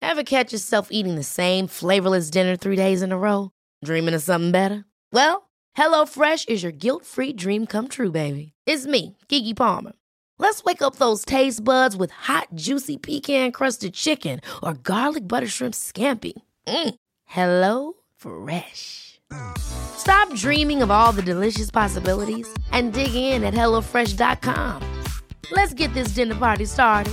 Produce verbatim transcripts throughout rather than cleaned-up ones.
Ever catch yourself eating the same flavorless dinner three days in a row? Dreaming of something better? Well, HelloFresh is your guilt-free dream come true, baby. It's me, Keke Palmer. Let's wake up those taste buds with hot, juicy pecan-crusted chicken or garlic butter shrimp scampi. Mm. Hello Fresh. Stop dreaming of all the delicious possibilities and dig in at hello fresh dot com. Let's get this dinner party started.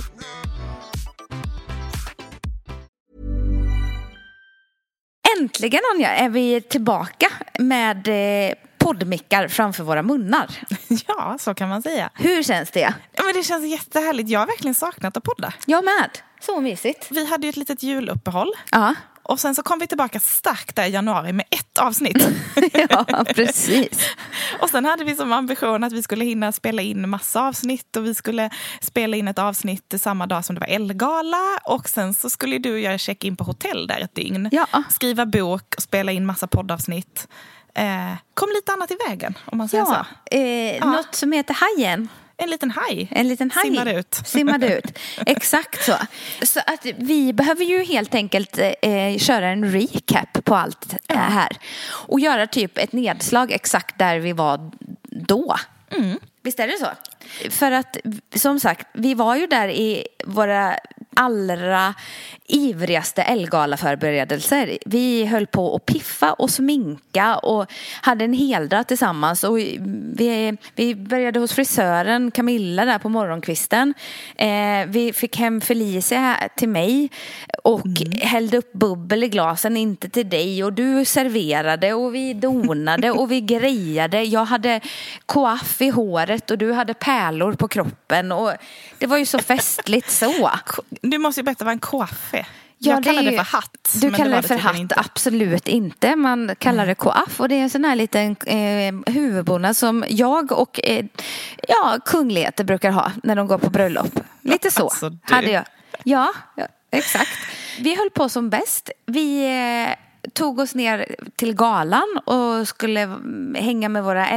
Äntligen, Anja, är vi tillbaka med eh, poddmickar framför våra munnar. Ja, så kan man säga. Hur känns det? Ja, men det känns jättehärligt. Jag har verkligen saknat att podda. Jag med. Så mysigt. Vi hade ju ett litet juluppehåll. Ja. Och sen så kom vi tillbaka starkt där i januari med ett avsnitt. Ja, precis. Och sen hade vi som ambition att vi skulle hinna spela in massa avsnitt. Och vi skulle spela in ett avsnitt samma dag som det var Elgala. Och sen så skulle du göra check-in på hotell där ett dygn. Ja. Skriva bok och spela in massa poddavsnitt. Eh, kom lite annat i vägen, om man säger Ja, så. eh, Ja. Något som heter hajen. En liten haj. En liten haj. Simmade ut. Simmade ut. Exakt så. Så att vi behöver ju helt enkelt eh, köra en recap på allt eh, här. Och göra typ ett nedslag exakt där vi var då. Mm. Visst är det så? För att, som sagt, vi var ju där i våra allra ivrigaste Elgala-förberedelser. Vi höll på att piffa och sminka och hade en hel dag tillsammans. Och vi, vi började hos frisören Camilla där på morgonkvisten. Eh, vi fick hem Felicia här till mig och mm. hällde upp bubbel i glasen, inte till dig. Och du serverade och vi donade och vi grejade. Jag hade coaff i håret och du hade pärlor på kroppen. Och det var ju så festligt så. Du måste ju berätta vad en coaff är. Ja, jag kallar det, det för hatt. Du men kallar det, det för hatt, inte. Absolut inte. Man kallar mm. det coaff och det är en sån här liten eh, huvudbonad som jag och eh, ja, kungligheter brukar ha när de går på bröllop. Lite så alltså, hade jag. Ja, ja, exakt. Vi höll på som bäst. Vi eh, tog oss ner till galan och skulle hänga med våra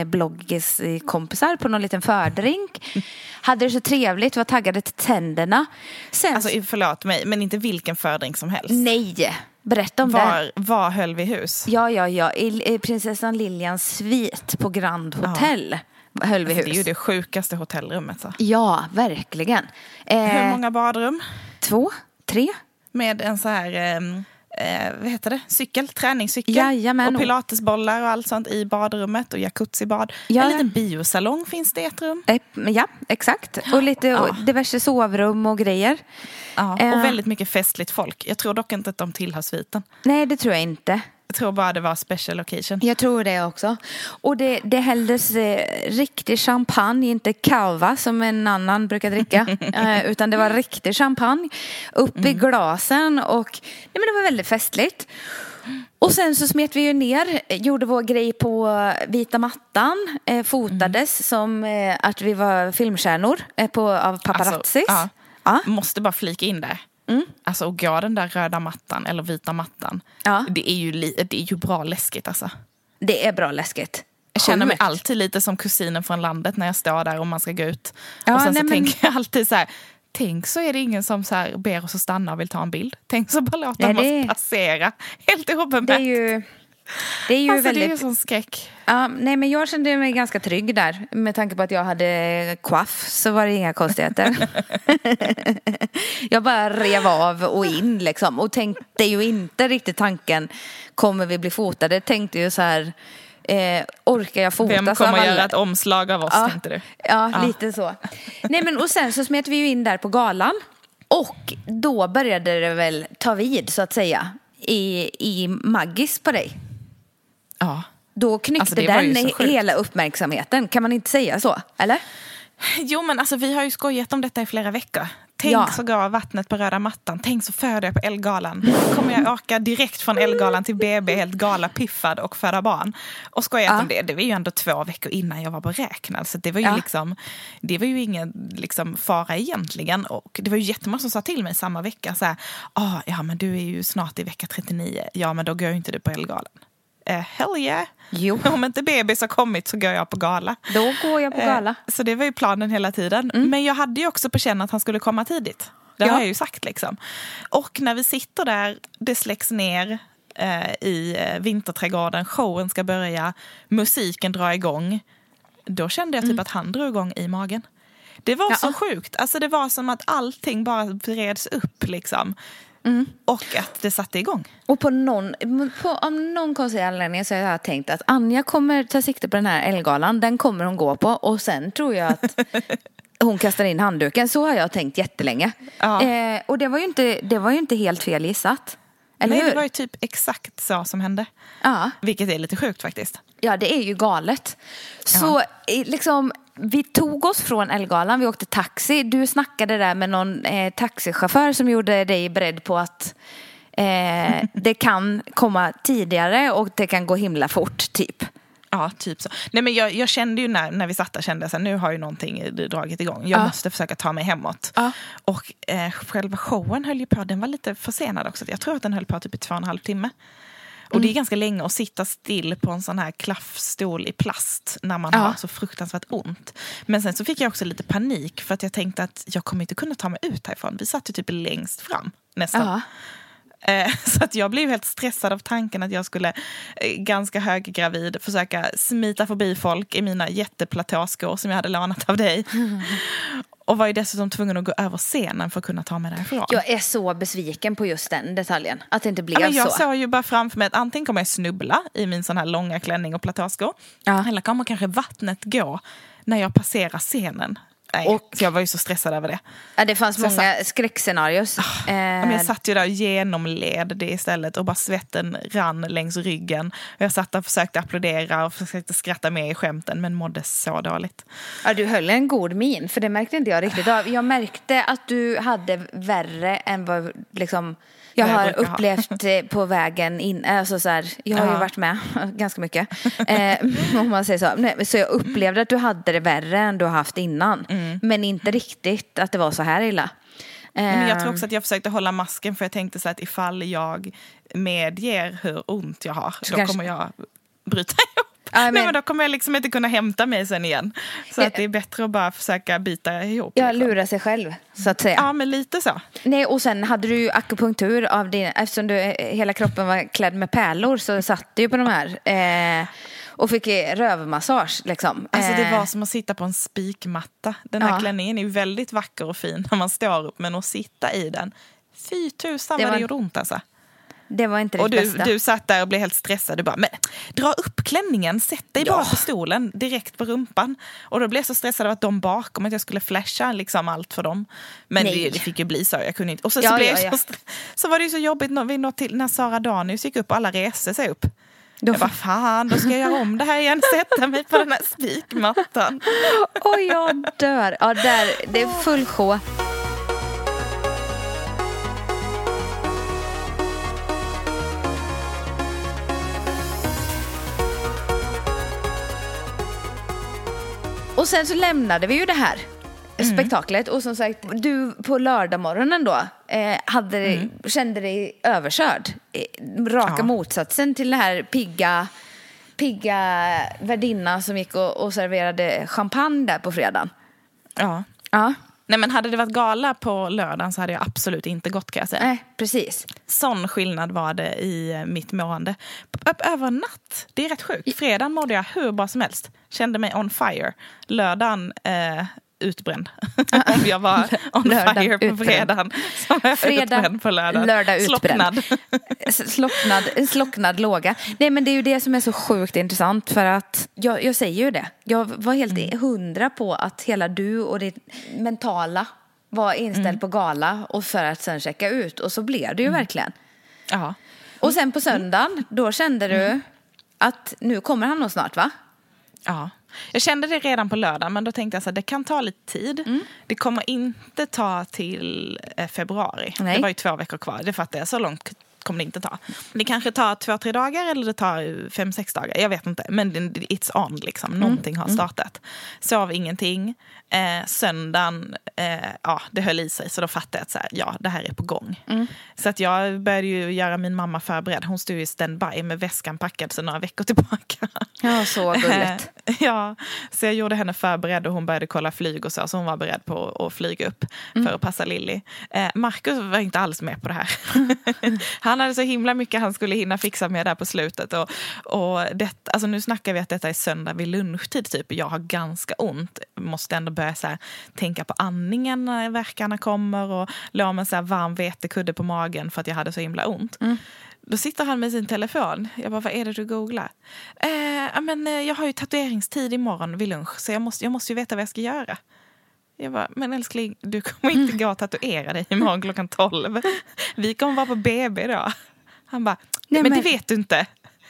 L-bloggiskompisar på någon liten fördrink. Hade det så trevligt, var taggade till tänderna. Sen... Alltså förlåt mig, men inte vilken fördrink som helst. Nej, berätta om var, det. Var höll vi hus? Ja, ja, ja. I, i prinsessan Lilians svit på Grand Hotel ja. höll vi alltså, hus. Det är ju det sjukaste hotellrummet. Så. Ja, verkligen. Eh, Hur många badrum? Två, tre. Med en så här... Eh, Eh, vad heter det? Cykel, träningscykel. Jajamän. Och pilatesbollar och allt sånt i badrummet och jacuzzi-bad. Ja. En liten biosalong finns det i ett rum. Eh, ja, exakt. Och lite ja. och diverse sovrum och grejer. Ja, eh. och väldigt mycket festligt folk. Jag tror dock inte att de tillhör sviten. Nej, det tror jag inte. Jag tror bara det var special occasion. Jag tror det också. Och det, det hälldes eh, riktig champagne, inte kava som en annan brukar dricka. eh, utan det var riktig champagne upp mm. i glasen. Och nej, men det var väldigt festligt. Och sen så smet vi ju ner, gjorde vår grej på vita mattan. Eh, fotades mm. som eh, att vi var filmstjärnor eh, på, av paparazzis. Alltså, ja. Ja. Måste bara flika in där. Mm. Alltså att gå den där röda mattan eller vita mattan. Ja. Det är ju, li- det är ju bra läskigt alltså. Det är bra läskigt. Jag känner mig alltid lite som kusinen från landet när jag står där och man ska gå ut. Ja, och sen nej, så men... tänker jag alltid så här, tänk så är det ingen som så här ber oss att stanna och vill ta en bild. Tänk så bara låter man det... oss passera. Helt obemärkt. Det är ju, det är ju alltså, väldigt... det är ju sån skräck. Ja, nej, men jag kände mig ganska trygg där. Med tanke på att jag hade coaff så var det inga konstigheter. Jag bara rev av och in liksom. Och tänkte ju inte riktigt tanken, kommer vi bli fotade? Tänkte ju så här, eh, orkar jag fotas? Vem kommer alla... göra ett omslag av oss, ja, tänkte du? Ja, ja, lite så. Nej, men och sen så smet vi ju in där på galan. Och då började det väl ta vid så att säga i, i Maggis på dig. Ja. Då knyckte alltså, den hela uppmärksamheten. Kan man inte säga så, eller? Jo, men alltså, vi har ju skojat om detta i flera veckor. Tänk ja. så går vattnet på röda mattan. Tänk så föder jag på Elgalan. Kommer jag åka direkt från Elgalan till B B helt gala piffad och föda barn. Och skojat ja. om det. Det var ju ändå två veckor innan jag var beräknad. Så det var ju ja. liksom, det var ju ingen liksom fara egentligen. Och det var ju jättemånga som sa till mig samma vecka. Så här, ah, ja men du är ju snart i vecka trettionio. Ja men då går ju inte du på Elgalan. Uh, hell yeah. Jo. Om inte bebis har kommit så går jag på gala. Då går jag på gala. Uh, så det var ju planen hela tiden. Mm. Men jag hade ju också på känn att han skulle komma tidigt. Det Ja. har jag ju sagt liksom. Och när vi sitter där, det släcks ner eh, i vinterträdgården, showen ska börja, musiken drar igång. Då kände jag typ mm. att han drog igång i magen. Det var ja. så sjukt. Alltså det var som att allting bara breds upp liksom. Mm. Och att det satte igång. Och på någon, på, om någon konstig anledning så har jag tänkt att Anja kommer ta sikte på den här Ellegalan. Den kommer hon gå på. Och sen tror jag att hon kastar in handduken. Så har jag tänkt jättelänge. Ja. Eh, och det var, ju inte, det var ju inte helt fel gissat. Eller Nej, hur? Det var ju typ exakt så som hände. Ja. Vilket är lite sjukt faktiskt. Ja, det är ju galet. Så ja. liksom... Vi tog oss från Ellegalan, vi åkte taxi. Du snackade där med någon eh, taxichaufför som gjorde dig beredd på att eh, det kan komma tidigare och det kan gå himla fort, typ. Ja, typ så. Nej, men jag, jag kände ju när, när vi satt där, kände jag så här, nu har ju någonting dragit igång. Jag ja. måste försöka ta mig hemåt. Ja. Och eh, själva showen höll ju på, den var lite försenad också. Jag tror att den höll på typ i två och en halv timme. Och det är ganska länge att sitta still på en sån här klaffstol i plast när man ja. har så fruktansvärt ont. Men sen så fick jag också lite panik för att jag tänkte att jag kommer inte kunna ta mig ut härifrån. Vi satt ju typ längst fram nästan. Ja. Eh, så att jag blev helt stressad av tanken att jag skulle eh, ganska höggravid försöka smita förbi folk i mina jätteplatåskor som jag hade lånat av dig. Mm. Och var ju dessutom tvungen att gå över scenen för att kunna ta mig därifrån. Jag är så besviken på just den detaljen. Att det inte blev ja, men jag så. Jag såg ju bara framför mig att antingen kommer jag snubbla i min sån här långa klänning och platåskor. Ja. Eller kommer kanske vattnet gå när jag passerar scenen. Nej, och jag var ju så stressad över det. Ja, det fanns så många satt, skräckscenarios. Oh, eh. Jag satt ju där genomled det istället och bara svetten rann längs ryggen. Jag satt där och försökte applådera och försökte skratta med i skämten men mådde så dåligt. Ja, du höll en god min, för det märkte inte jag riktigt av. Jag märkte att du hade värre än vad liksom... Jag har jag upplevt ha. på vägen in, alltså så här, jag har ja. ju varit med ganska mycket, eh, om man säger så. Nej, så jag upplevde att du hade det värre än du har haft innan, mm. men inte riktigt att det var så här illa. Eh, men jag tror också att jag försökte hålla masken för jag tänkte så att ifall jag medger hur ont jag har, då kanske... kommer jag bryta ihop. Ja, men... Nej, men då kommer jag liksom inte kunna hämta mig sen igen. Så ja. att det är bättre att bara försöka bita ihop. Ja, liksom. Lura sig själv, så att säga. Ja, men lite så. Nej, och sen hade du ju akupunktur av din... Eftersom du, hela kroppen var klädd med pärlor så satt du ju på de här... Eh, och fick rövmassage, liksom. Alltså det var som att sitta på en spikmatta. Den här ja. klänningen är ju väldigt vacker och fin när man står upp. Men att sitta i den, fy tusan vad det gjorde ont alltså. Det var inte det och du, bästa. Du satt där och blev helt stressad. Du bara, men dra upp klänningen, sätt dig ja. bara på stolen, direkt på rumpan. Och då blev jag så stressad av att de bakom, att jag skulle flasha liksom allt för dem. Men det, det fick ju bli så, jag kunde inte. Och så, ja, så, blev ja, ja. så, så var det ju så jobbigt när, vi nått till, när Sara Danius gick upp och alla reste sig upp. Då jag bara, fan, då ska jag göra om det här igen. Sätta mig på den här spikmattan. Och jag dör. Ja, där, det är full sjå. Och sen så lämnade vi ju det här mm. spektaklet. Och som sagt, du på lördagmorgonen då eh, hade, mm. kände dig överkörd. Raka ja. motsatsen till det här pigga, pigga värdinna som gick och, och serverade champagne där på fredagen. Ja. Ja. Nej, men hade det varit gala på lördagen så hade jag absolut inte gått, kan jag säga. Nej, precis. Sån skillnad var det i mitt mående. Upp över natt. Det är rätt sjukt. Fredagen mådde jag hur bra som helst. Kände mig on fire. Lördagen eh, utbränd. Om jag var on lördag fire på utbränd. fredagen. Som jag fredag, utbränd på lördag. Lördag slocknad. slocknad. Slocknad låga. Nej, men det är ju det som är så sjukt intressant. För att, jag, jag säger ju det. Jag var helt mm. hundra på att hela du och ditt mentala var inställd mm. på gala. Och för att sen checka ut. Och så blev det ju mm. verkligen. Ja. Och sen på söndagen, då kände du mm. att nu kommer han nog snart, va? Ja. Jag kände det redan på lördag, men då tänkte jag så att det kan ta lite tid. Mm. Det kommer inte ta till eh, februari. Nej. Det var ju två veckor kvar. Det fattar jag. Så långt kommer det inte ta. Det kanske tar två, tre dagar eller det tar fem, sex dagar. Jag vet inte. Men it's on liksom. Någonting har startat. Sov ingenting. Eh, söndagen, eh, ja, det höll i sig. Så då fattade jag att så här, ja, det här är på gång. Mm. Så att jag började ju göra min mamma förberedd. Hon stod ju standby med väskan packad så några veckor tillbaka. Ja, så gulligt. Eh, ja, så jag gjorde henne förberedd och hon började kolla flyg och så. Så hon var beredd på att flyga upp mm. för att passa Lilly. Eh, Marcus var inte alls med på det här. Han hade så himla mycket han skulle hinna fixa med där på slutet. Och, och det, alltså nu snackar vi att detta är söndag vid lunchtid typ. Jag har ganska ont. Måste ändå börja så här, tänka på andningen när verkarna kommer. Och la mig så här varm vetekudde på magen för att jag hade så himla ont. Mm. Då sitter han med sin telefon. Jag bara, vad är det du googlar? Eh, men, jag har ju tatueringstid imorgon vid lunch. Så jag måste, jag måste ju veta vad jag ska göra. Jag bara, men älskling, du kommer inte gå och tatuera dig imorgon klockan tolv. Vi kommer vara på B B då. Han bara, nej, men, men det vet du inte.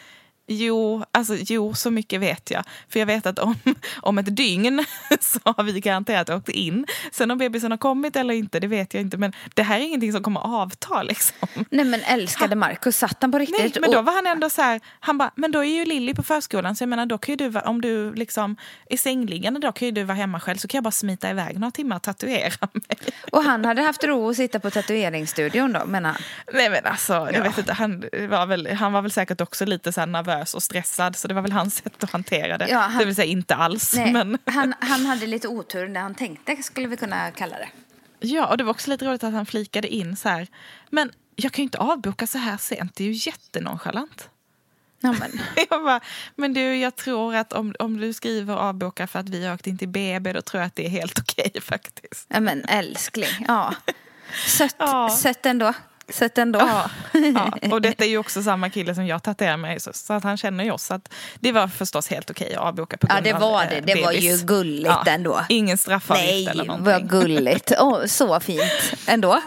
Jo, alltså, jo, så mycket vet jag. För jag vet att om, om ett dygn så har vi garanterat åkt in. Sen om bebisen har kommit eller inte, det vet jag inte. Men det här är ingenting som kommer avta liksom. Nej, men älskade Marcus, satt han på riktigt? Nej, men då var han ändå så här, han bara, men då är ju Lilly på förskolan. Så jag menar, då kan ju du, om du liksom är sängliggande, då kan ju du vara hemma själv. Så kan jag bara smita iväg några timmar och tatuera mig. Och han hade haft ro att sitta på tatueringsstudion då, menar han? Nej, men alltså, jag ja. vet inte, han var, väl, han var väl säkert också lite så här nervös och stressad, så det var väl hans sätt att hantera det. Ja, han, det vill säga inte alls. Nej, men... han, han hade lite otur när han tänkte, skulle vi kunna kalla det. Ja, och det var också lite roligt att han flikade in så här, men jag kan ju inte avboka så här sent, det är ju jättenonchalant. Ja, men. jag bara, men du, jag tror att om, om du skriver avboka för att vi har åkt in till B B, då tror jag att det är helt okej faktiskt. Ja, men älskling, ja. Sött, ja. sött ändå. Sött ändå. Ja, ja, och detta är ju också samma kille som jag tatuerar mig, så, så att han känner ju oss. Så att det var förstås helt okej att avboka på grund ja, det var av, det. Eh, det var ju gulligt ja, ändå. Ingen straffavgift Nej, eller någonting. Nej, vad gulligt. Oh, så fint ändå.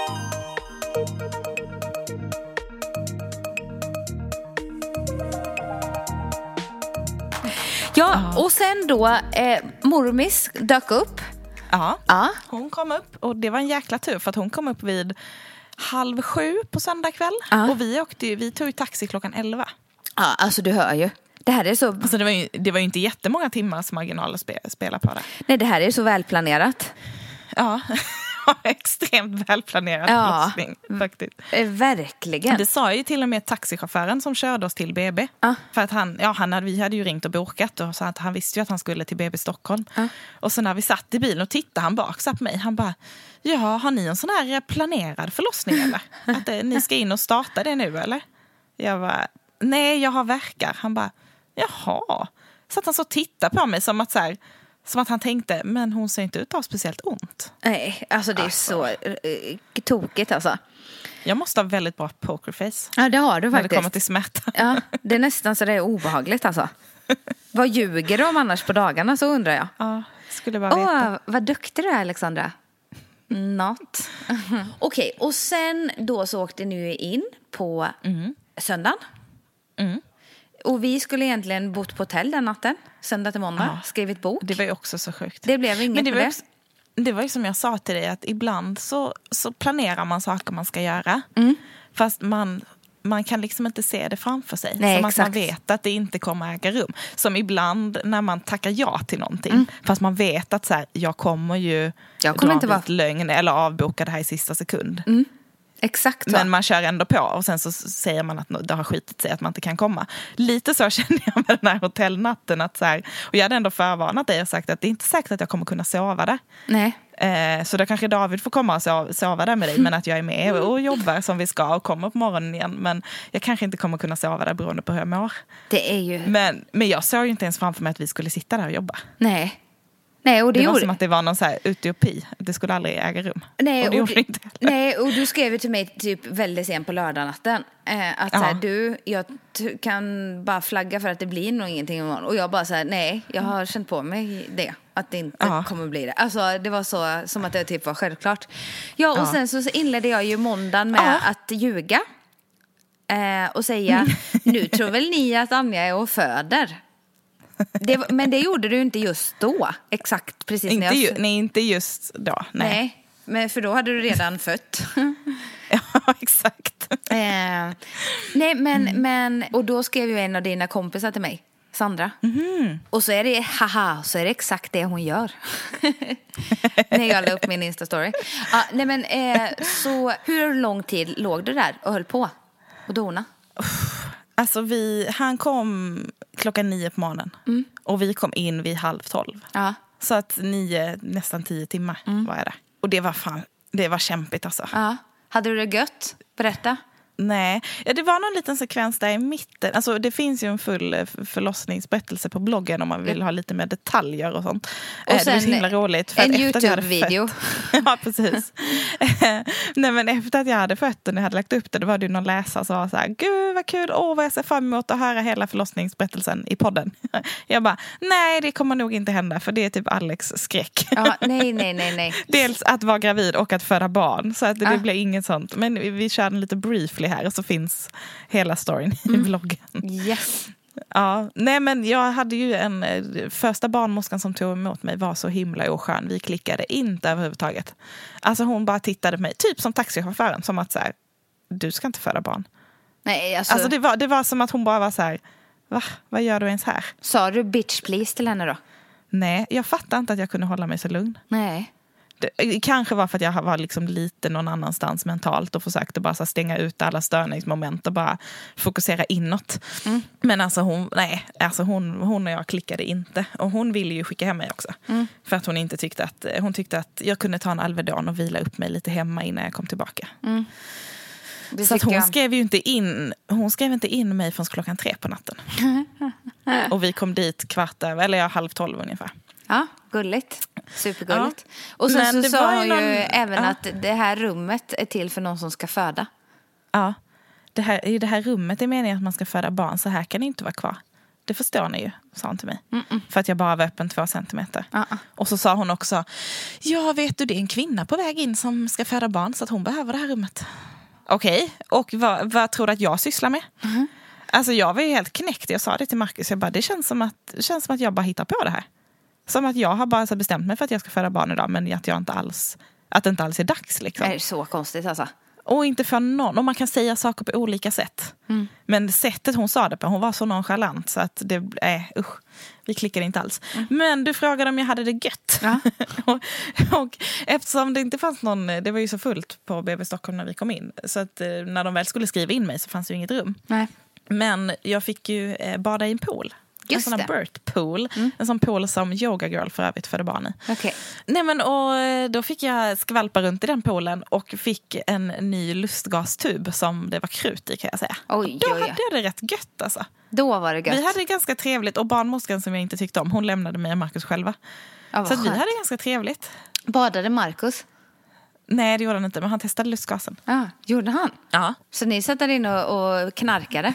Ja, och sen då eh, Mormis dök upp. Ja, ja, hon kom upp och det var en jäkla tur för att hon kom upp vid halv sju på söndag kväll. Ja. Och vi, åkte, vi tog ju taxi klockan elva. Ja, alltså du hör ju. Det här är så... Alltså det var ju, det var ju inte jättemånga timmars marginal att spe, spela på det. Nej, det här är så välplanerat. Ja, extremt välplanerad ja, förlossning faktiskt. Verkligen. Det sa ju till och med taxichauffören som körde oss till B B. Ja. För att han, ja, han hade, vi hade ju ringt och bokat och så att han visste ju att han skulle till B B Stockholm. Ja. Och så när vi satt i bilen och tittade han bak så på mig, han bara, ja, har ni en sån här planerad förlossning eller? Att det, ni ska in och starta det nu eller? Jag bara, nej, jag har verkar. Han bara, jaha. Så att han så tittade på mig som att så här, som att han tänkte, men hon ser inte ut att ha speciellt ont. Nej, alltså det är alltså. så uh, tokigt alltså. Jag måste ha väldigt bra pokerface. Ja, det har du faktiskt. När det kommer till smärta. Ja, det är nästan så det är obehagligt alltså. Vad ljuger du om annars på dagarna, så undrar jag. Ja, skulle bara veta. Åh, vad duktig du är, Alexandra. Not. Okej, okay, och sen då så åkte ni in på mm. söndagen. Mm. Och vi skulle egentligen bott på hotell den natten. Söndag till måndag. Ja. Skrivit bok. Det var ju också så sjukt. Det blev inget. Men det var, det. Också, det var ju som jag sa till dig. Att ibland så, så planerar man saker man ska göra. Mm. Fast man, man kan liksom inte se det framför sig. Nej, som exakt. att man vet att det inte kommer äga rum. Som ibland när man tackar ja till någonting. Mm. Fast man vet att så här, jag kommer ju jag kommer inte vara lögn eller avboka det här i sista sekund. Mm. Exakt så. Men man kör ändå på och sen så säger man att det har skitit sig att man inte kan komma. Lite så känner jag med den här hotellnatten. Att så här, och jag hade ändå förvarnat dig och sagt att det är inte säkert att jag kommer kunna sova där. Nej. Eh, så då kanske David får komma och sova, sova där med dig. Men att jag är med och jobbar som vi ska och kommer på morgonen igen. Men jag kanske inte kommer kunna sova där beroende på hur jag mår. Det är ju... Men, men jag såg ju inte ens framför mig att vi skulle sitta där och jobba. Nej. Nej, och det, det var gjorde... som att det var någon så här utopi. Det skulle aldrig äga rum. Nej, och det och, gjorde inte nej, och du skrev ju till mig typ väldigt sent på lördagnatten. Eh, att ja. så här, du, jag t- kan bara flagga för att det blir nog ingenting imorgon. Och jag bara så här, nej, jag har känt på mig det. Att det inte ja. kommer bli det. Alltså det var så som att det typ var självklart. Ja, och ja. sen så inledde jag ju måndagen med ja. att ljuga. Eh, och säga, mm. nu tror väl ni att Anja är och föder. Det, men det gjorde du inte just då. Exakt, precis inte när jag... ju, nej, inte just då. Nej. nej, men för då hade du redan fött. Ja, exakt. Eh, Eh, nej, men, mm. men... Och då skrev ju en av dina kompisar till mig, Sandra. Mm. Och så är det, haha, så är det exakt det hon gör. När jag la upp min Insta-story. Ah, nej, men eh, så hur lång tid låg du där och höll på och dona? Alltså vi, han kom klockan nio på morgonen. Mm. Och vi kom in vid halv tolv. Ja. Så att nio, nästan tio timmar mm. var jag där. Och det var fan, det var kämpigt alltså. Ja. Hade du det gött? Berätta. Nej, ja, det var någon liten sekvens där i mitten. Alltså det finns ju en full förlossningsberättelse på bloggen om man vill ha lite mer detaljer och sånt. Och sen det var så himla roligt. För en YouTube-video. Ja, precis. Nej, men efter att jag hade fött och jag hade lagt upp det, då var det ju någon läsare som var så här, gud vad kul, åh vad jag ser fram emot att höra hela förlossningsberättelsen i podden. Jag bara, nej det kommer nog inte hända, för det är typ Alex skräck. Ja, nej, nej, nej, nej. Dels att vara gravid och att föda barn, så att det, ah. det blir inget sånt. Men vi, vi körde lite briefly här och så finns hela storyn mm. i vloggen. Yes. Ja, nej men jag hade ju en första barnmorskan som tog emot mig var så himla oskön. Vi klickade inte överhuvudtaget. Alltså hon bara tittade på mig, typ som taxichauffören, som att så här, du ska inte föda barn. Nej, alltså, alltså det var det var som att hon bara var så här, va? Vad gör du ens här? Sa du bitch please till henne då? Nej, jag fattar inte att jag kunde hålla mig så lugn. Nej. Det kanske var för att jag var liksom lite någon annanstans mentalt och försökte bara så stänga ut alla störningsmoment och bara fokusera inåt. Mm. Men alltså hon, nej, alltså hon, hon och jag klickade inte. Och hon ville ju skicka hem mig också. Mm. För att hon inte tyckte att, hon tyckte att jag kunde ta en Alvedon och vila upp mig lite hemma innan jag kom tillbaka. Mm. Så att hon jag. skrev ju inte in, hon skrev inte in mig från klockan tre på natten. Och vi kom dit kvart över, eller jag halv tolv ungefär. Ja, gulligt. Supergulligt. Ja. Och sen så, så sa hon någon... ju även ja. att det här rummet är till för någon som ska föda. Ja, det här, i det här rummet är meningen att man ska föda barn. Så här kan det inte vara kvar. Det förstår ni ju, sa hon till mig. Mm-mm. För att jag bara var öppen två centimeter. Uh-uh. Och så sa hon också, ja vet du, det är en kvinna på väg in som ska föda barn. Så att hon behöver det här rummet. Okej, okay. Och vad, vad tror du att jag sysslar med? Mm-hmm. Alltså jag var ju helt knäckt. Jag sa det till Marcus. Jag bara, det känns som att, det känns som att jag bara hittar på det här. Som att jag har bara så bestämt mig för att jag ska föda barn idag, men att jag inte alls, att det inte alls är dags liksom. Det är så konstigt alltså. Och inte för någon. Och man kan säga saker på olika sätt. Mm. Men sättet hon sa det på, hon var så nonchalant så att det, äh, usch, vi klickade inte alls. Mm. Men du frågade om jag hade det gött. Ja. och, och eftersom det inte fanns någon, det var ju så fullt på B B Stockholm när vi kom in. Så att när de väl skulle skriva in mig så fanns det ju inget rum. Nej. Men jag fick ju eh, bada i en pool. Just en sån här birth pool. Mm. En sån pool som Yoga Girl för övrigt födde barn i. Okay. Nej, men, och då fick jag skvalpa runt i den poolen och fick en ny lustgastub som det var krut i, kan jag säga. Oj, då oj, hade jag det rätt gött alltså. Då var det gött. Vi hade det ganska trevligt och barnmorskan som jag inte tyckte om, hon lämnade mig och Marcus själva. Ja, så att vi hade det ganska trevligt. Badade Marcus? Nej, det gjorde han inte, men han testade lustgasen. Ja, gjorde han? Ja. Så ni satt där inne och, och knarkade?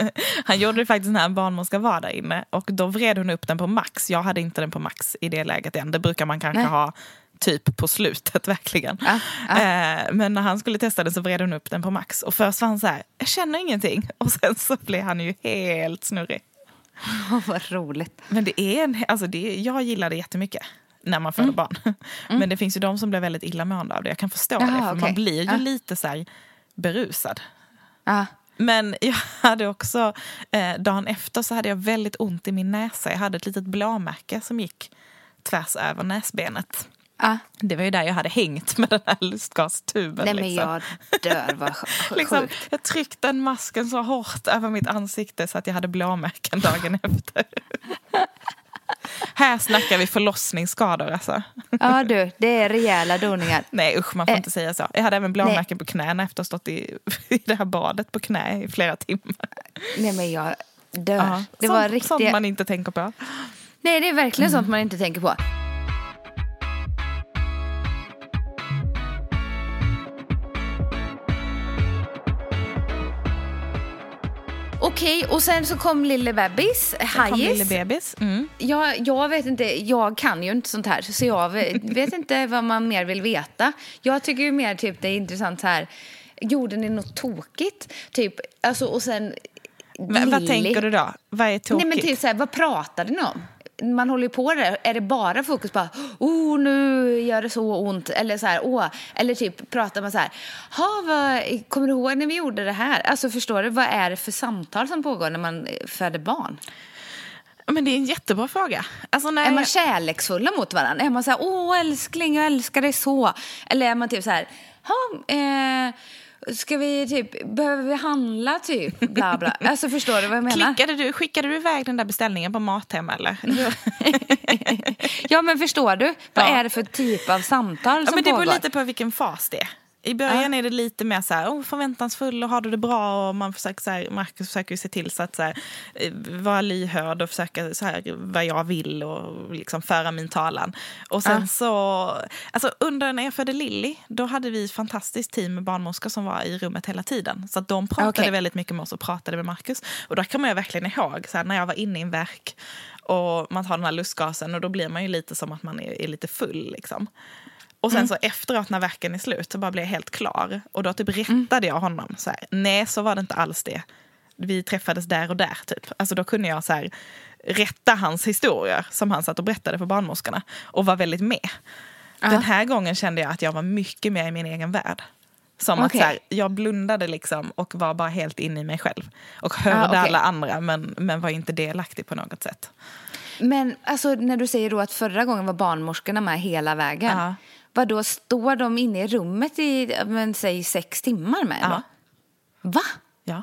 Han gjorde det faktiskt när en barnmorska var där inne. Och då vred hon upp den på max. Jag hade inte den på max i det läget än. Det brukar man kanske Nej. ha typ på slutet, verkligen. Ja, ja. Eh, men när han skulle testa den så vred hon upp den på max. Och först var han så här, jag känner ingenting. Och sen så blev han ju helt snurrig. Oh, vad roligt. Men det är en, alltså det, jag gillar det jättemycket. När man föder mm. barn. Mm. Men det finns ju de som blir väldigt illamående av det. Jag kan förstå Jaha, det. För okay. man blir ju ah. lite så här berusad. Ah. Men jag hade också, eh, dagen efter så hade jag väldigt ont i min näsa. Jag hade ett litet blåmärke som gick tvärs över näsbenet. Ah. Det var ju där jag hade hängt med den här lustgastuben. Nej, men liksom. jag dör, vad sjukt. liksom, jag tryckte den masken så hårt över mitt ansikte så att jag hade blåmärken dagen efter. Här snackar vi förlossningsskador alltså. Ja du, det är rejäla doningar. Nej usch, man får eh, inte säga så. Jag hade även blåmärken på knäna efter att ha stått i, i det här badet på knä i flera timmar. Nej men jag dör. Ja, det sånt, var riktigt... sånt man inte tänker på. Nej, det är verkligen mm. sånt man inte tänker på. Okej, och sen så kom lille bebis, Hajis. lille bebis. Mm. Jag, jag vet inte, jag kan ju inte sånt här. Så jag vet, vet inte vad man mer vill veta. Jag tycker ju mer typ det är intressant här. Gjorde ni något tokigt? Typ, alltså och sen... Va, vad tänker du då? Vad är tokigt? Nej men typ så här, vad pratade ni om? man håller på det, är det bara fokus på oh, nu gör det så ont eller så här, åh, eller typ pratar man så här, ha, vad, kommer du ihåg när vi gjorde det här? Alltså förstår du, vad är det för samtal som pågår när man föder barn? Men det är en jättebra fråga. Alltså när är man jag... kärleksfulla mot varandra? Är man så här, åh älskling, jag älskar dig så? Eller är man typ så här, ha, eh, ska vi typ, behöver vi handla typ, bla bla. Alltså förstår du vad jag menar? Klickade du, skickade du iväg den där beställningen på Mathem eller? Ja, men förstår du? Vad ja. är det för typ av samtal ja, som men det pågår? beror lite på vilken fas det är. I början ja. är det lite mer så här, oh, förväntansfull och har du det bra och man försöker så här, Marcus försöker se till så att så här, vara lyhörd och försöka så här, vad jag vill och liksom föra min talan. Och sen ja. så, alltså under när jag födde Lilly, då hade vi ett fantastiskt team med barnmorskor som var i rummet hela tiden. Så att de pratade okay. väldigt mycket med oss och pratade med Marcus. Och då kan man ju verkligen ihåg, så här, när jag var inne i en verk och man tar den här lustgasen och då blir man ju lite som att man är, är lite full liksom. Och sen mm. så efteråt när verken är slut så bara blev jag helt klar. Och då typ rättade mm. jag honom så här. Nej, så var det inte alls det. Vi träffades där och där typ. Alltså då kunde jag så här rätta hans historier som han satt och berättade för barnmorskorna. Och var väldigt med. Uh-huh. Den här gången kände jag att jag var mycket med i min egen värld. Som okay. att så här, jag blundade liksom och var bara helt inne i mig själv. Och hörde uh, okay. alla andra men, men var inte delaktig på något sätt. Men alltså när du säger då att förra gången var barnmorskorna med hela vägen. Uh-huh. Vad då står de inne i rummet i, men säg, sex timmar med? Ja. Va? Ja.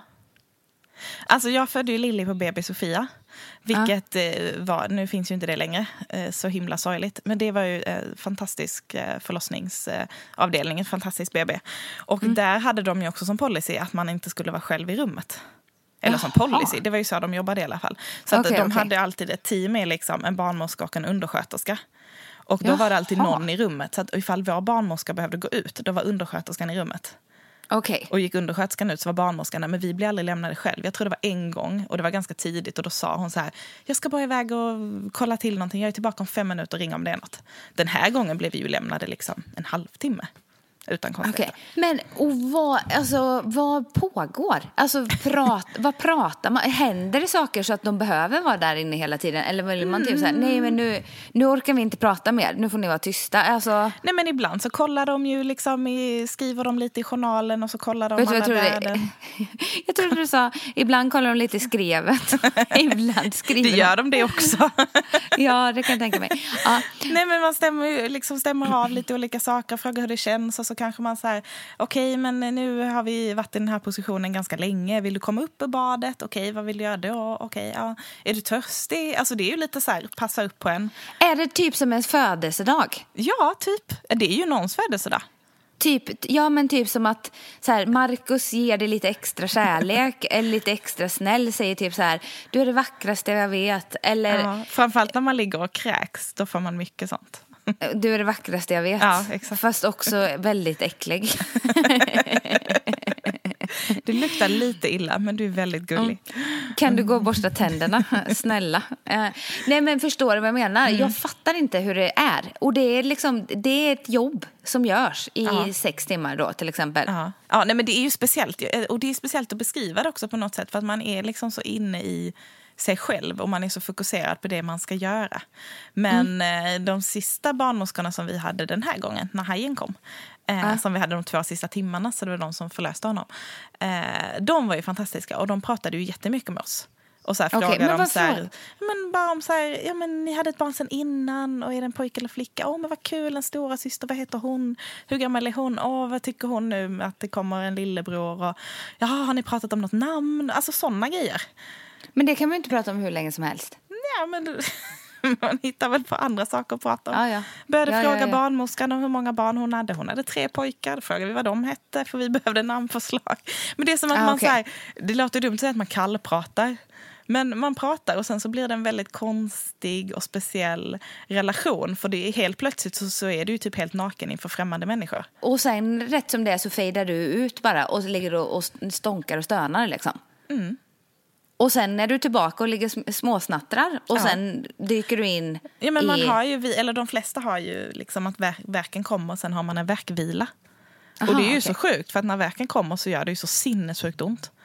Alltså jag födde ju Lilly på B B Sofia. Vilket ja. var, nu finns ju inte det längre, så himla sorgligt. Men det var ju en fantastisk förlossningsavdelning, ett fantastiskt B B. Och mm. där hade de ju också som policy att man inte skulle vara själv i rummet. Eller som policy, det var ju så de jobbade i alla fall. Så okay, att de okay. hade alltid ett team med liksom, en barnmorska och en undersköterska. Och då Jaha. var det alltid någon i rummet. Så att ifall vår barnmorska behövde gå ut, då var undersköterskan i rummet. Okej. Okay. Och gick undersköterskan ut så var barnmorskan där. Men vi blev aldrig lämnade själv. Jag tror det var en gång och det var ganska tidigt. Och då sa hon så här, jag ska bara iväg och kolla till någonting. Jag är tillbaka om fem minuter och ringa om det är något. Den här gången blev vi ju lämnade liksom en halvtimme. Utan konstigheter. Okay. Men och vad, alltså, vad pågår? Alltså, prat, vad pratar man? Händer det saker så att de behöver vara där inne hela tiden? Eller vill man typ så här, nej men nu, nu orkar vi inte prata mer. Nu får ni vara tysta. Alltså... Nej men ibland så kollar de ju liksom, i, skriver de lite i journalen och så kollar de alla värden. Jag trodde du sa, ibland kollar de lite i skrevet. Ibland skriver det gör de det också. Ja, det kan jag tänka mig. Ja. Nej men man stämmer, liksom stämmer av lite olika saker, frågar hur det känns och så kanske man säger, okej okay, men nu har vi varit i den här positionen ganska länge, vill du komma upp ur badet, okej okay, vad vill du göra då, okej okay, ja. Är du törstig, alltså det är ju lite så här, passa upp på en. Är det typ som en födelsedag? Ja, typ, det är ju någons födelsedag. Typ, ja men typ som att så här, Marcus ger dig lite extra kärlek eller lite extra snäll, säger typ så här, du är det vackraste jag vet, eller ja, framförallt när man ligger och kräks, då får man mycket sånt. Du är det vackraste jag vet. Ja, exakt. Fast också väldigt äcklig. Du luktar lite illa, men du är väldigt gullig. Mm. Kan du gå och borsta tänderna? Snälla. Uh, nej, men förstår du vad jag menar? Mm. Jag fattar inte hur det är. Och det är liksom, det är ett jobb som görs i ja. sex timmar då, till exempel. Ja, ja nej, men det är ju speciellt. Och det är speciellt att beskriva det också på något sätt. För att man är liksom så inne i sig själv och man är så fokuserad på det man ska göra. Men mm. de sista barnmorskorna som vi hade den här gången, när Hajen kom, eh, äh. som vi hade de två sista timmarna, så det var de som förlöste honom. Eh, de var ju fantastiska och de pratade ju jättemycket med oss. Och så här okay, frågade de så här, men bara om så här, ja men ni hade ett barn sedan innan och är det en pojke eller flicka? Åh men vad kul, en stora syster, vad heter hon? Hur gammal är hon? Åh vad tycker hon nu att det kommer en lillebror? Och, ja, har ni pratat om något namn? Alltså sådana grejer. Men det kan man ju inte prata om hur länge som helst. Ja, men du, man hittar väl på andra saker att prata om. Ja, ja. Började ja, fråga ja, ja. barnmorskan om hur många barn hon hade. Hon hade tre pojkar. Då frågade vi vad de hette, för vi behövde namnförslag. Men det är som att ah, man okay. så här, det låter dumt att säga att man kallpratar. Men man pratar och sen så blir det en väldigt konstig och speciell relation. För det är helt plötsligt så, så är du ju typ helt naken inför främmande människor. Och sen rätt som det är så fejdar du ut bara och ligger och, och stånkar och stönar liksom. Mm. Och sen är du tillbaka och ligger småsnattrar och ja. sen dyker du in. Ja, men man i... har ju, eller de flesta har ju liksom att ver- verken kommer och sen har man en verkvila. Aha, och det är ju okay. så sjukt, för att när verken kommer så gör det ju så sinnessjukt ont.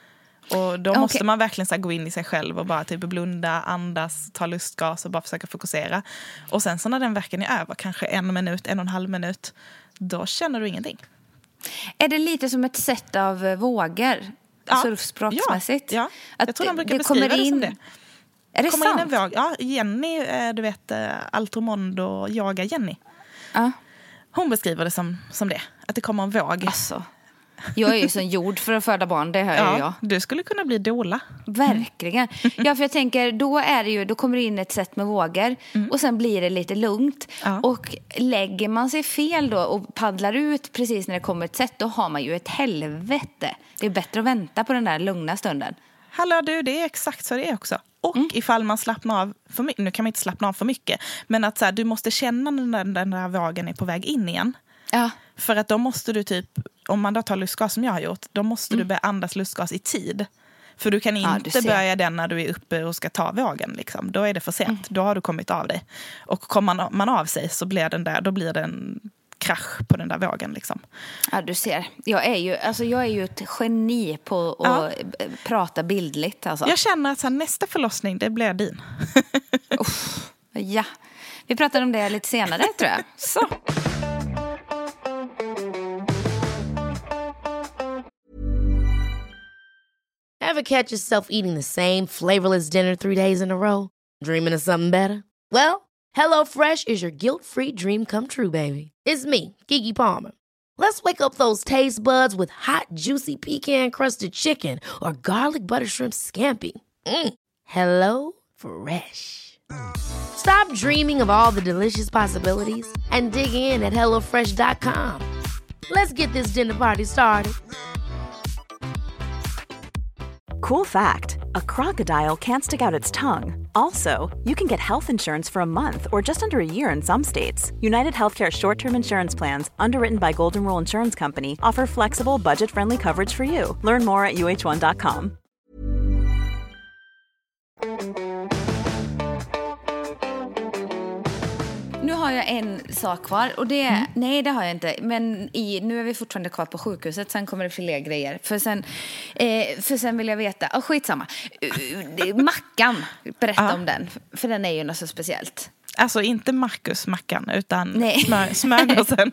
Och då Okay. måste man verkligen så här, gå in i sig själv och bara typ blunda, andas, ta lustgas och bara försöka fokusera. Och sen så när den verken är över, kanske en minut, en och en halv minut, då känner du ingenting. Är det lite som ett sätt av vågor? Ja. Surfspråksmässigt? Ja, ja. Att jag tror de brukar det beskriva kommer in... det som det. Är det kommer sant? In en våg. Ja, Jenny, du vet, Altromondo yoga Jenny. Ja. Hon beskriver det som, som det. Att det kommer en våg. Alltså, jag är ju som jord för att föda barn, det hör ja, jag. Du skulle kunna bli doula. Verkligen. Ja, för jag tänker, då är det ju, då kommer det in ett sätt med vågor mm. och sen blir det lite lugnt. Ja. Och lägger man sig fel då och paddlar ut precis när det kommer ett sätt, då har man ju ett helvete. Det är bättre att vänta på den där lugna stunden. Hallå du, det är exakt så det är också. Och mm. ifall man slappnar av för mycket, nu kan man inte slappna av för mycket, men att så här, du måste känna när den, den där vågen är på väg in igen. Ja. För att då måste du typ, om man då tar lustgas som jag har gjort, då måste mm. du börja andas lustgas i tid. För du kan inte ja, du börja den när du är uppe och ska ta vågen. Liksom. Då är det för sent, mm. då har du kommit av dig. Och kommer man, man av sig så blir den där, då blir det en krasch på den där vågen. Liksom. Ja, du ser. Jag är ju, alltså, jag är ju ett geni på att ja. prata bildligt. Alltså. Jag känner att så här, nästa förlossning, det blir din. Uff, ja, vi pratar om det lite senare tror jag. Så. Ever catch yourself eating the same flavorless dinner three days in a row? Dreaming of something better? Well, HelloFresh is your guilt-free dream come true, baby. It's me, Keke Palmer. Let's wake up those taste buds with hot, juicy pecan-crusted chicken or garlic butter shrimp scampi. Mm. Hello Fresh. Stop dreaming of all the delicious possibilities and dig in at hello fresh dot com. Let's get this dinner party started. Cool fact, a crocodile can't stick out its tongue. Also, you can get health insurance for a month or just under a year in some states. United Healthcare short-term insurance plans, underwritten by Golden Rule Insurance Company, offer flexible, budget-friendly coverage for you. Learn more at u h one dot com. Nu har jag en sak kvar och det mm. nej det har jag inte, men i, nu är vi fortfarande kvar på sjukhuset, sen kommer det fler grejer för sen, eh, för sen vill jag veta, oh, skitsamma uh, Mackan, berätta ja. om den, för den är ju något så speciellt. Alltså inte Marcus Mackan utan smör, smörgåsen.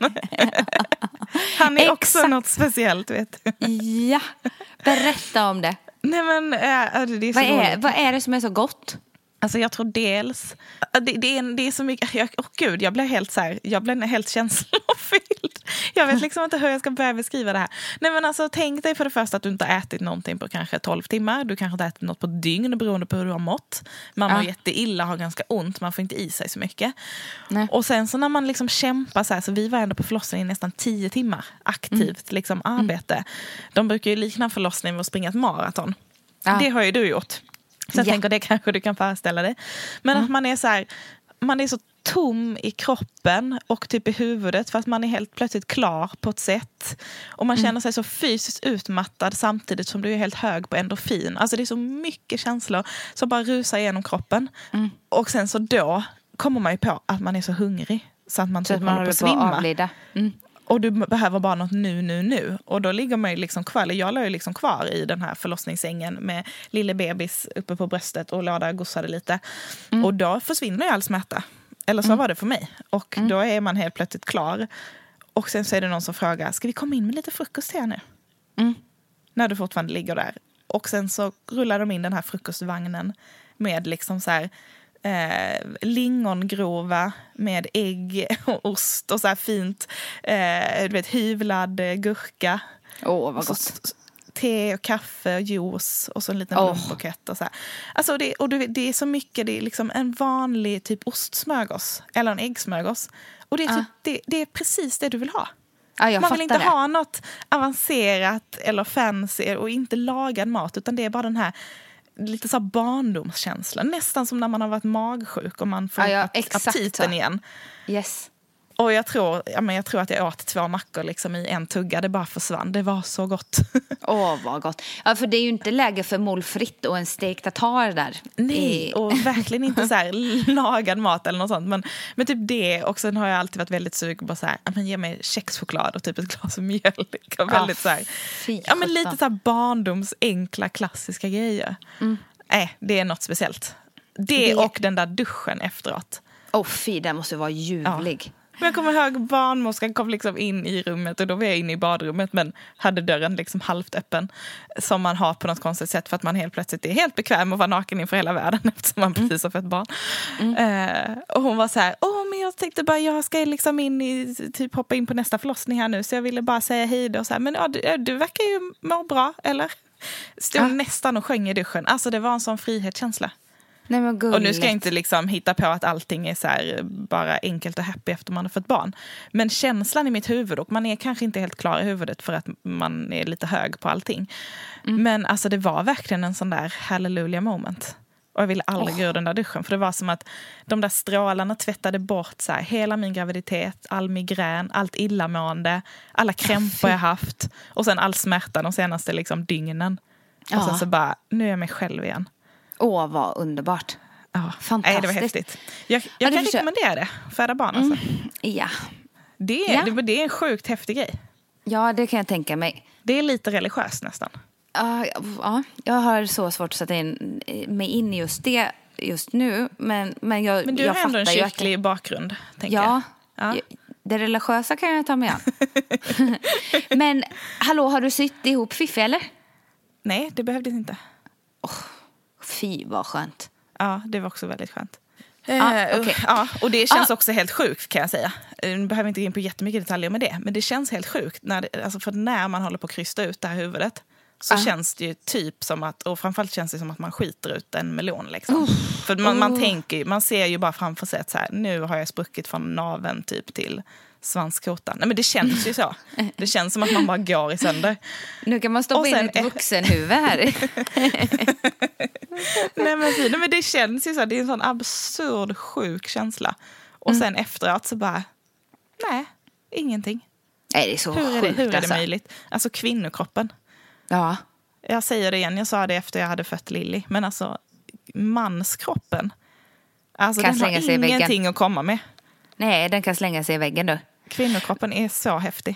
Han är Exakt. också något speciellt, vet du. Ja, berätta om det. Nej men äh, det är så vad, är, vad är det som är så gott? Alltså jag tror dels det, det, är, det är så mycket jag, oh gud, jag blir helt så här, jag blir helt känslofylld. Jag vet liksom inte hur jag ska börja beskriva det här. Nej men alltså tänk dig för det första att du inte har ätit någonting på kanske tolv timmar. Du kanske inte har ätit något på dygn beroende på hur du har mått. Man mår ja. jätteilla, har ganska ont, man får inte i sig så mycket. Nej. Och sen så när man liksom kämpar så här, så vi var ändå på förlossningen i nästan tio timmar aktivt mm. liksom arbete. Mm. De brukar ju likna förlossning med att springa ett maraton. Ja. Det har ju du gjort. Så jag ja. tänker det kanske du kan föreställa dig. Men mm. att man är så här, man är så tom i kroppen och typ i huvudet för att man är helt plötsligt klar på ett sätt. Och man känner mm. sig så fysiskt utmattad samtidigt som du är helt hög på endorfin. Alltså det är så mycket känslor som bara rusar igenom kroppen. Mm. Och sen så då kommer man ju på att man är så hungrig så att man så typ att man håller på att svimma. Mm. Och du behöver bara något nu, nu, nu. Och då ligger man ju liksom kvar, eller jag låg ju liksom kvar i den här förlossningssängen med lille bebis uppe på bröstet och låg där och gossade lite. Mm. Och då försvinner ju all smärta. Eller så mm. var det för mig. Och mm. då är man helt plötsligt klar. Och sen så är det någon som frågar, ska vi komma in med lite frukost här nu? Mm. När du fortfarande ligger där. Och sen så rullar de in den här frukostvagnen med liksom så här... Eh, lingongrova med ägg och ost och så här fint eh, du vet, hyvlad eh, gurka. Åh, oh, vad gott. Så, te och kaffe och juice och så en liten oh. blombukett och så här. Alltså det, och det, det är så mycket, det är liksom en vanlig typ ostsmörgås eller en äggsmörgås. Och det är, typ, ah. det, det är precis det du vill ha. Ah, jag Man vill inte det. ha något avancerat eller fancy och inte lagad mat, utan det är bara den här lite så barndomskänsla. Nästan som när man har varit magsjuk och man får ja, ja, aptiten igen. Yes. Och jag tror, ja, men jag tror att jag åt två mackor liksom i en tugga. Det bara försvann. Det var så gott. Åh, vad gott. Ja, för det är ju inte läge för målfritt och en stekt tartar där. Nej, och verkligen inte så här lagad mat eller något sånt. Men, men typ det. Och sen har jag alltid varit väldigt sugen på så här, men ge mig kexchoklad och typ ett glas mjölk. Och väldigt så här, ja, men lite så här barndoms enkla klassiska grejer. Mm. Nej, det är något speciellt. Det, det och den där duschen efteråt. Åh, oh, fy, den måste vara ljuvlig. Ja. Men jag kommer ihåg, barnmorskan kom liksom in i rummet och då var jag inne i badrummet men hade dörren liksom halvt öppen som man har på något konstigt sätt för att man helt plötsligt är helt bekväm och vara naken inför hela världen eftersom man precis har fått barn. Mm. Uh, och hon var så här, åh men jag tänkte bara jag ska liksom in i, typ hoppa in på nästa förlossning här nu så jag ville bara säga hej då och så här, men ja, du, du verkar ju må bra, eller? Stod ja. nästan och sjöng i duschen. Alltså det var en sån frihetskänsla. Nej, men och nu ska jag inte liksom hitta på att allting är så här bara enkelt och happy efter man har fått barn. Men känslan i mitt huvud, och man är kanske inte helt klar i huvudet för att man är lite hög på allting. Mm. Men alltså det var verkligen en sån där hallelujah moment. Och jag ville aldrig oh. gå ur den där duschen. För det var som att de där strålarna tvättade bort så här, hela min graviditet, all migrän, allt illamående, alla krämpor jag haft. Och sen all smärta de senaste liksom dygnen. Och ja. sen så bara, nu är jag mig själv igen. Åh, vad underbart. Ja, fantastiskt. Nej, det var häftigt. Jag, jag ja, kan rekommendera det, föda barn alltså. Mm. Ja. Det är, ja. Det, det är en sjukt häftig grej. Ja, det kan jag tänka mig. Det är lite religiöst nästan. Ja, ja, jag har så svårt att sätta in, mig in i just det just nu. Men, men, jag, men du jag har ändå en kyrklig att... bakgrund, tänker ja, jag. Ja, det religiösa kan jag ta med an. Men, hallå, har du sytt ihop Fiffi, eller? Nej, det behövdes inte. Oh, fy, vad skönt. Ja, det var också väldigt skönt. Ah, eh, okay. Ja, och det känns ah. också helt sjukt kan jag säga. Nu behöver inte gå in på jättemycket detaljer med det. Men det känns helt sjukt. När det, alltså för när man håller på att krysta ut det här huvudet så ah. känns det ju typ som att, och framförallt känns det som att man skiter ut en melon liksom. Uh. För man, man tänker, man ser ju bara framför sig att så här, nu har jag spruckit från naven typ till svanskotan. Nej men det känns ju så. Det känns som att man bara går i sönder. Nu kan man stoppa in ett vuxenhuvud här. Nej, men, nej men det känns ju så. Det är en sån absurd sjuk känsla. Och mm. sen efteråt så bara, nej, ingenting. Nej, det är så hur är sjukt, det, hur är det alltså. möjligt? Alltså kvinnokroppen. Ja. Jag säger det igen, jag sa det efter jag hade fött Lilly. Men alltså, manskroppen. Alltså kan den har ingenting väggen. Att komma med. Nej, den kan slänga sig i väggen då. Kvinnokroppen är så häftig.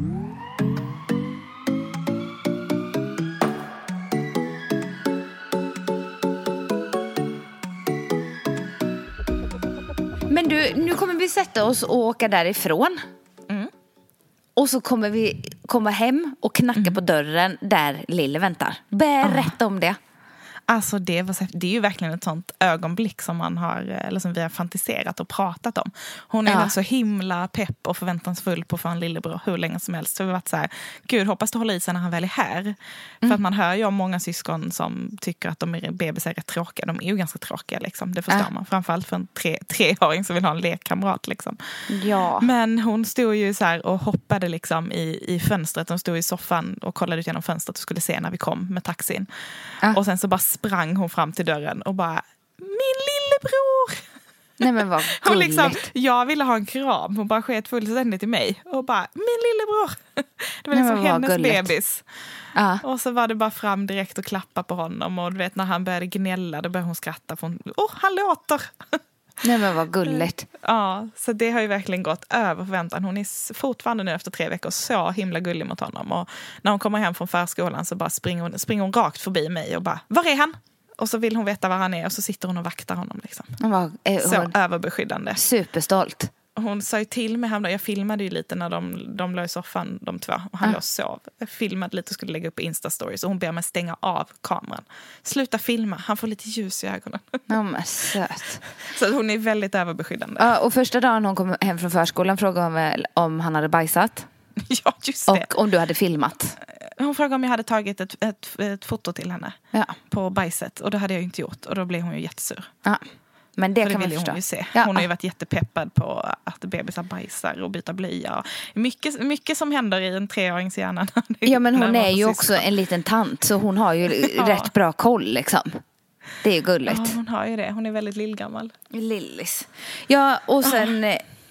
Men du, nu kommer vi sätta oss och åka därifrån. Mm. Och så kommer vi komma hem och knacka mm. på dörren där Lille väntar. Berätta ah. om det. Alltså det, var, det är ju verkligen ett sånt ögonblick som man har, eller som vi har fantiserat och pratat om. Hon är ja. så himla pepp och förväntansfull på att få en lillebror hur länge som helst. Så vi har varit så här, gud hoppas det håller i sig när han väl är här. Mm. För att man hör ju om många syskon som tycker att de är bebisar rätt tråkiga. De är ju ganska tråkiga liksom, det förstår ja. man. Framförallt för en tre, treåring som vill ha en lekkamrat liksom. Ja. Men hon stod ju så här och hoppade liksom i, i fönstret. Hon stod i soffan och kollade ut genom fönstret och skulle se när vi kom med taxin. Ja. Och sen så bara sprang hon fram till dörren och bara, min lillebror! Nej men vad hon liksom, jag ville ha en kram. Hon bara sket fullständigt i mig. Och bara, min lillebror! Det var liksom Nej, hennes gulligt. Bebis. Ja. Och så var det bara fram direkt och klappa på honom. Och du vet, när han började gnälla, då började hon skratta. För hon, åh, han låter! Nej men vad gulligt. Ja, så det har ju verkligen gått över förväntan. Hon är fortfarande nu efter tre veckor så himla gullig mot honom. Och när hon kommer hem från förskolan så bara springer hon, springer hon rakt förbi mig och bara, var är han? Och så vill hon veta var han är och så sitter hon och vaktar honom liksom. Var, eh, så överbeskyddande. Superstolt. Hon sa ju till mig hem då, jag filmade ju lite när de, de låg i soffan, de två, och han ah. låg och sov. Jag filmade lite och skulle lägga upp på Insta-stories och hon ber mig stänga av kameran. Sluta filma, han får lite ljus i ögonen. Ja, men söt. Så hon är väldigt överbeskyddande. Ja, och första dagen hon kom hem från förskolan frågade hon väl om han hade bajsat. Ja, just det. Och om du hade filmat. Hon frågade om jag hade tagit ett, ett, ett foto till henne ja. på bajset. Och det hade jag inte gjort. Och då blev hon ju jättesur. Ja. Men det För kan det man ville förstå. hon ju se. Ja. Hon har ju varit jättepeppad på att bebisar bajsar och byta blöja. Mycket, mycket som händer i en treårings hjärna. Ja, men hon är ju också en liten tant. Så hon har ju ja. rätt bra koll liksom. Det är ju gulligt. Ja, hon har ju det. Hon är väldigt lillgammal. Lillis. Ja, och sen... Ah.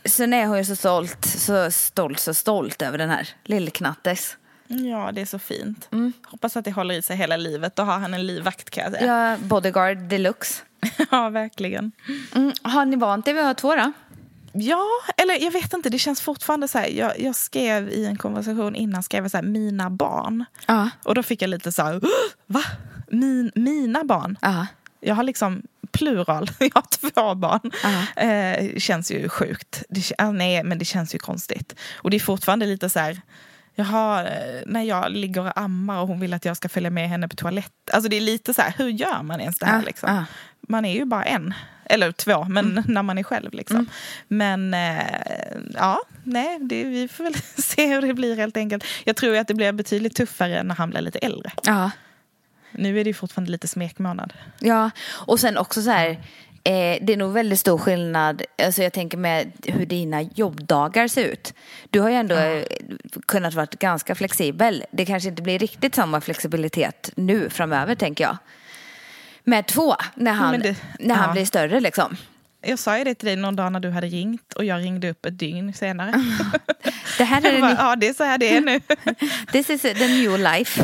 sen är hon ju så stolt, så stolt, så stolt över den här lillknattes. Ja, det är så fint. Mm. Hoppas att det håller i sig hela livet. Då har han en livvakt, kan jag säga. Ja, bodyguard deluxe. Ja, verkligen. Mm. Har ni vant er vid att ha två då? Ja, eller jag vet inte. Det känns fortfarande så här. Jag, jag skrev i en konversation innan, skrev jag så här, mina barn. Ja. Och då fick jag lite så här, va? Min, mina barn? Ja. Jag har liksom plural. Jag har två barn. Eh, känns ju sjukt. Det, ah, nej, men det känns ju konstigt. Och det är fortfarande lite så här... Jag har, när jag ligger och ammar och hon vill att jag ska följa med henne på toalett. Alltså det är lite så här, hur gör man ens det här? Ja, liksom? ja. Man är ju bara en. Eller två, men mm. när man är själv. Liksom. Mm. Men eh, ja, nej, det, vi får väl se hur det blir helt enkelt. Jag tror att det blir betydligt tuffare när han blir lite äldre. Ja. Nu är det ju fortfarande lite smekmånad. Ja, och sen också så här, eh, det är nog väldigt stor skillnad. Alltså jag tänker med hur dina jobbdagar ser ut. Du har ju ändå ja. kunnat vara ganska flexibel. Det kanske inte blir riktigt samma flexibilitet nu framöver, tänker jag. Med två, när han, det, när han ja. blir större liksom. Jag sa ju det till dig någon dag när du hade ringt och jag ringde upp ett dygn senare. Det här är bara, ja, det är så här det är nu. This is the new life.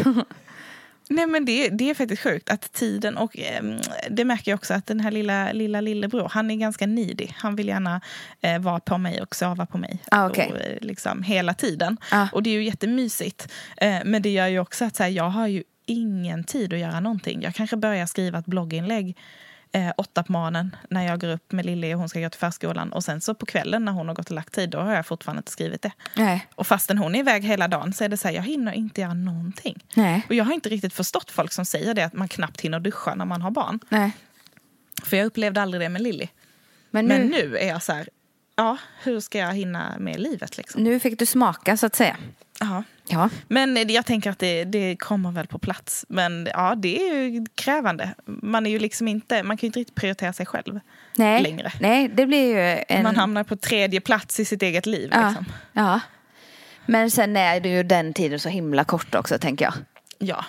Nej, men det, det är faktiskt sjukt att tiden, och eh, det märker jag också att den här lilla, lilla lillebror, han är ganska needy. Han vill gärna eh, vara på mig och sova på mig ah, okay. och, eh, liksom, hela tiden. Ah. Och det är ju jättemysigt. Eh, men det gör ju också att så här, jag har ju ingen tid att göra någonting. Jag kanske börjar skriva ett blogginlägg eh, åtta på morgonen när jag går upp med Lille och hon ska gå till förskolan. Och sen så på kvällen när hon har gått och lagt tid, då har jag fortfarande inte skrivit det. Nej. Och fastän hon är iväg hela dagen så är det så här, jag hinner inte göra någonting. Nej. Och jag har inte riktigt förstått folk som säger det, att man knappt hinner duscha när man har barn. Nej. För jag upplevde aldrig det med Lilly. Men nu, Men nu är jag så här, ja, hur ska jag hinna med livet liksom? Nu fick du smaka så att säga. Ja. Ja. Men jag tänker att det, det kommer väl på plats. Men ja, det är ju krävande. Man är ju liksom inte, man kan ju inte riktigt prioritera sig själv Nej. längre. Nej, det blir ju en... Man hamnar på tredje plats i sitt eget liv. Ja. Liksom. Ja. Men sen är det ju den tiden så himla kort också, tänker jag. Ja.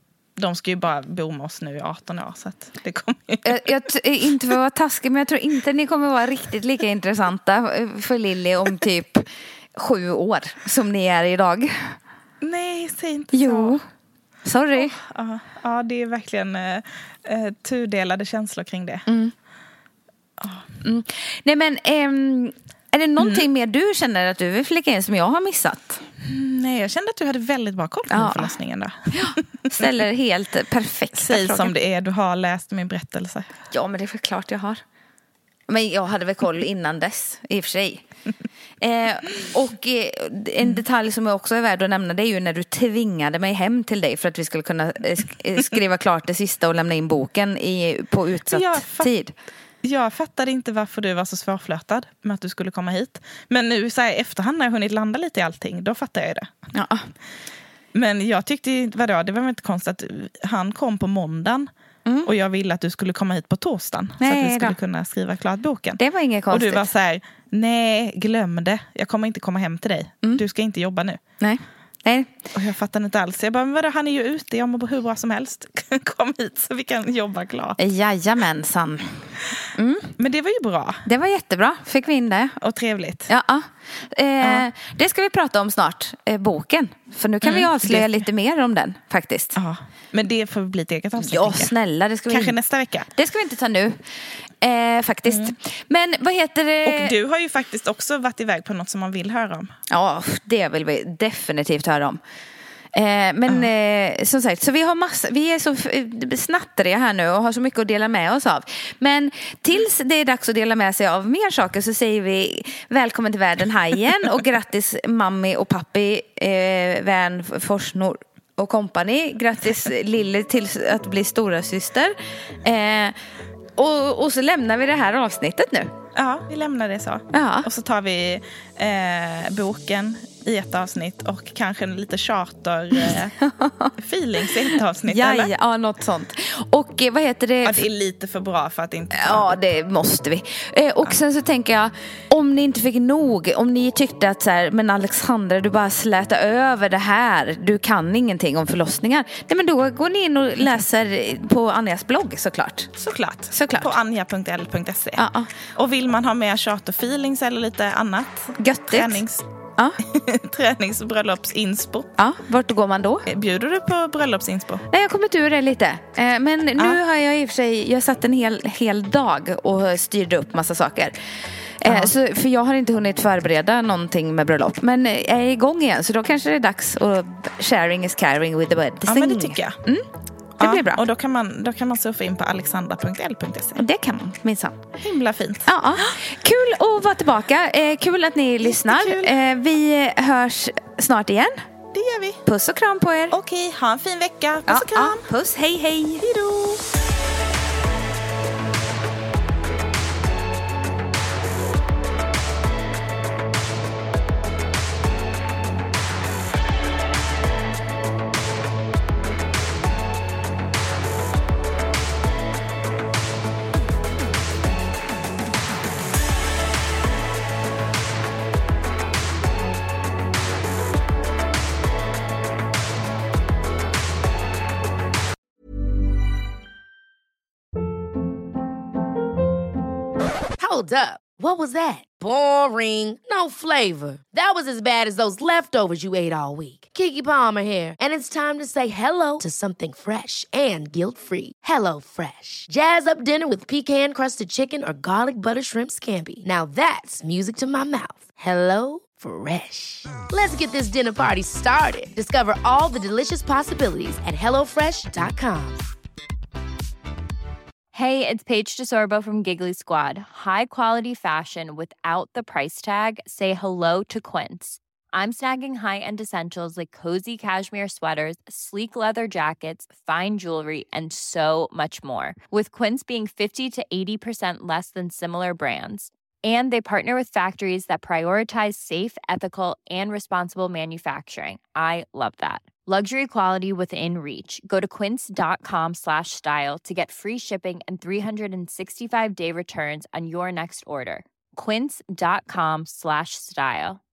De ska ju bara bo med oss nu i arton år. Så att det kommer ju... jag, jag t- inte för att vara taskig, men jag tror inte ni kommer vara riktigt lika intressanta för Lilly om typ sju år som ni är idag. Nej, säg inte jo. så. Sorry. Oh, ja, ja, det är verkligen eh, tudelade känslor kring det. Mm. Oh. Mm. Nej, men ehm, är det någonting mm. mer du känner att du vill flika in som jag har missat? Nej, jag kände att du hade väldigt bra koll på ja. förlossningen då. Ja, ställer helt perfekta Säg frågor. som det är, du har läst min berättelse. Ja, men det är för klart jag har. Men jag hade väl koll innan dess, i och för sig. eh, och eh, en detalj som jag också är värd att nämna, det är ju när du tvingade mig hem till dig för att vi skulle kunna sk- skriva klart det sista och lämna in boken i, på utsatt jag fatt- tid. Jag fattade inte varför du var så svårflörtad med att du skulle komma hit. Men nu så här, efterhand när jag hunnit landa lite i allting, då fattar jag det. Ja. Men jag tyckte, vadå, det var väl inte konstigt att han kom på måndagen. Mm. Och jag ville att du skulle komma hit på torsdagen. Nej, så att vi skulle då. kunna skriva klart boken. Det var inget konstigt. Och du var så här, nej, glöm det. Jag kommer inte komma hem till dig. Mm. Du ska inte jobba nu. Nej. Nej. Och jag fattade inte alls. Jag bara, men vadå, han är ju ute. Jag mår hur bra som helst. Kom hit så vi kan jobba klart. Jajamensan. Mm. Men det var ju bra. Det var jättebra. Fick vi in det. Och trevligt. Ja. Eh, ja. Det ska vi prata om snart. Eh, boken. För nu kan mm, vi avslöja det... lite mer om den faktiskt. Ja. Men det får bli ett eget avsnitt. Ja, snälla. Det ska Kanske vi... nästa vecka. Det ska vi inte ta nu. Eh, faktiskt. Mm. Men vad heter det? Och du har ju faktiskt också varit iväg på något som man vill höra om. Ja, det vill vi definitivt höra om. Eh, men uh. eh, som sagt, så vi har massa, vi är så snattriga här nu och har så mycket att dela med oss av. Men tills det är dags att dela med sig av mer saker så säger vi välkommen till världen Hajen och grattis mammi och pappi, eh, vän, forsnor och kompani. Grattis Lille till att bli stora syster. Eh, och, och så lämnar vi det här avsnittet nu. Ja, vi lämnar det så. Ja. Och så tar vi eh, boken i ett avsnitt och kanske en lite charter eh, feelings i ett avsnitt, ja, eller? Ja, något sånt. Och eh, vad heter det? Ja, det är lite för bra för att inte... Ja, det måste vi. Eh, och ja. Sen så tänker jag, om ni inte fick nog, om ni tyckte att så här, men Alexandra, du bara slätar över det här, du kan ingenting om förlossningar. Nej, men då går ni in och läser på Anjas blogg, såklart. Såklart. Såklart. På anja punkt l punkt se. Ja, ja. Och vill man ha mer charter feelings eller lite annat? Göttigt. Tränings... Ja. Tränings- och bröllopsinspo. Ja, vart går man då? Bjuder du på bröllopsinspo? Nej, jag har kommit ur det lite. Eh, men nu ja. har jag i och för sig, jag satt en hel, hel dag och styrde upp massa saker. Eh, så, för jag har inte hunnit förbereda någonting med bröllop. Men jag är igång igen, så då kanske det är dags. Och sharing is caring with the wedding. Ja, men det tycker jag. Mm. Det ja, blir bra. Och då kan man, då kan man surfa in på alexandra punkt l punkt se. Och det kan man, minsann. Himla fint. Ja, ja. Kul att vara tillbaka. Eh, kul att ni lyssnar. Eh, vi hörs snart igen. Det gör vi. Puss och kram på er. Okej, ha en fin vecka. Puss ja, och kram. Ja, puss, hej hej. Hej då. Hold up. What was that? Boring. No flavor. That was as bad as those leftovers you ate all week. Keke Palmer here, and it's time to say hello to something fresh and guilt-free. Hello Fresh. Jazz up dinner with pecan-crusted chicken or garlic butter shrimp scampi. Now that's music to my mouth. Hello Fresh. Let's get this dinner party started. Discover all the delicious possibilities at hello fresh dot com. Hey, it's Paige DeSorbo from Giggly Squad. High quality fashion without the price tag. Say hello to Quince. I'm snagging high-end essentials like cozy cashmere sweaters, sleek leather jackets, fine jewelry, and so much more. With Quince being fifty to eighty percent less than similar brands. And they partner with factories that prioritize safe, ethical, and responsible manufacturing. I love that. Luxury quality within reach. Go to quince.com slash style to get free shipping and three sixty-five day returns on your next order. Quince.com slash style.